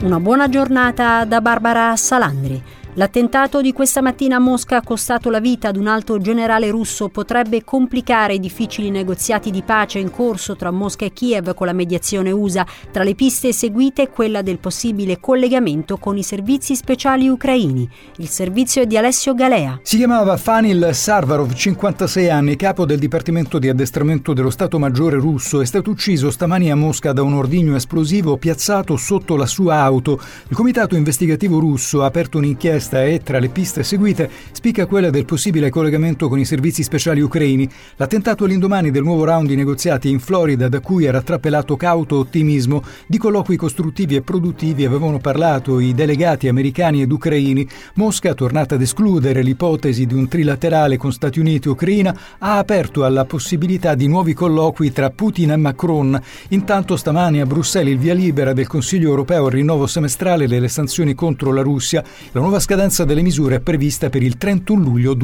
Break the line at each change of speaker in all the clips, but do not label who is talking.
Una buona giornata da Barbara Salandri. L'attentato di questa mattina a Mosca ha costato la vita ad un alto generale russo, potrebbe complicare i difficili negoziati di pace in corso tra Mosca e Kiev con la mediazione USA. Tra le piste seguite quella del possibile collegamento con i servizi speciali ucraini. Il servizio è di Alessio Galea.
Si chiamava Fanil Sarvarov, 56 anni, capo del Dipartimento di Addestramento dello Stato Maggiore russo. È stato ucciso stamani a Mosca da un ordigno esplosivo piazzato sotto la sua auto. Il comitato investigativo russo ha aperto un'inchiesta e tra le piste seguite spicca quella del possibile collegamento con i servizi speciali ucraini. L'attentato all'indomani del nuovo round di negoziati in Florida, da cui era trapelato cauto ottimismo. Di colloqui costruttivi e produttivi avevano parlato i delegati americani ed ucraini. Mosca, tornata ad escludere l'ipotesi di un trilaterale con Stati Uniti e Ucraina, ha aperto alla possibilità di nuovi colloqui tra Putin e Macron. Intanto stamani a Bruxelles il via libera del Consiglio europeo al rinnovo semestrale delle sanzioni contro la Russia. La nuova scadenza delle misure è prevista per il 31 luglio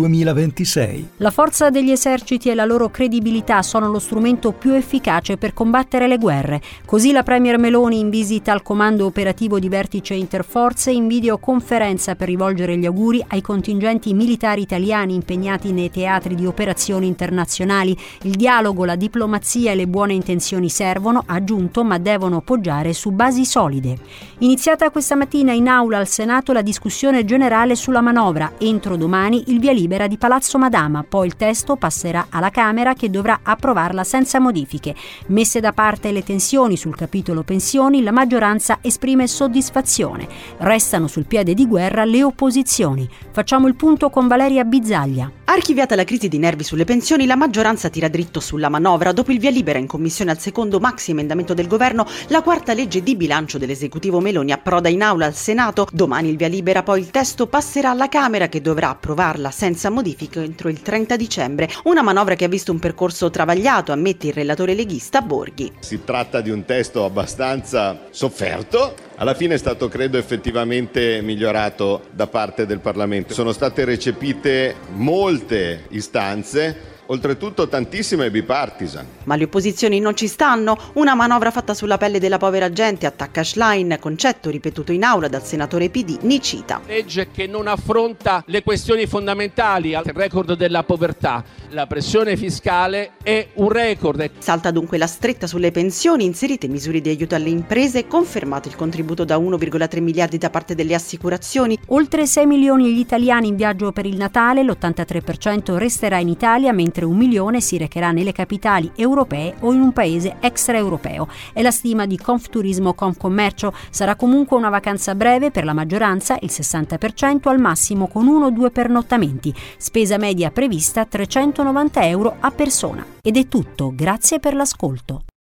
2026.
La forza degli eserciti e la loro credibilità sono lo strumento più efficace per combattere le guerre. Così la Premier Meloni, in visita al comando operativo di vertice interforze, in videoconferenza per rivolgere gli auguri ai contingenti militari italiani impegnati nei teatri di operazioni internazionali. Il dialogo, la diplomazia e le buone intenzioni servono, ha aggiunto, ma devono poggiare su basi solide. Iniziata questa mattina in aula al Senato la discussione generale sulla manovra. Entro domani il via libera di Palazzo Madama, poi il testo passerà alla Camera che dovrà approvarla senza modifiche. Messe da parte le tensioni sul capitolo pensioni, la maggioranza esprime soddisfazione. Restano sul piede di guerra le opposizioni. Facciamo il punto con Valeria Bizzaglia.
Archiviata la crisi di nervi sulle pensioni, la maggioranza tira dritto sulla manovra. Dopo il via libera in commissione al secondo maxi emendamento del governo, la quarta legge di bilancio dell'esecutivo Meloni approda in aula al Senato. Domani il via libera, poi il testo passerà alla Camera che dovrà approvarla senza modifiche entro il 30 dicembre. Una manovra che ha visto un percorso travagliato, ammette il relatore leghista Borghi.
Si tratta di un testo abbastanza sofferto. Alla fine è stato, credo, effettivamente migliorato da parte del Parlamento. Sono state recepite molte istanze, oltretutto tantissime bipartisan.
Ma le opposizioni non ci stanno. Una manovra fatta sulla pelle della povera gente, attacca Schlein, concetto ripetuto in aula dal senatore PD Nicita.
Legge che non affronta le questioni fondamentali, il record della povertà, la pressione fiscale è un record.
Salta dunque la stretta sulle pensioni, inserite misure di aiuto alle imprese, confermato il contributo da 1,3 miliardi da parte delle assicurazioni.
Oltre 6 milioni gli italiani in viaggio per il Natale, l'83% resterà in Italia, mentre 1 milione si recherà nelle capitali europee o in un paese extraeuropeo. È la stima di Confturismo Confcommercio. Sarà comunque una vacanza breve per la maggioranza, il 60%, al massimo con 1 o 2 pernottamenti. Spesa media prevista 390 euro a persona. Ed è tutto, grazie per l'ascolto.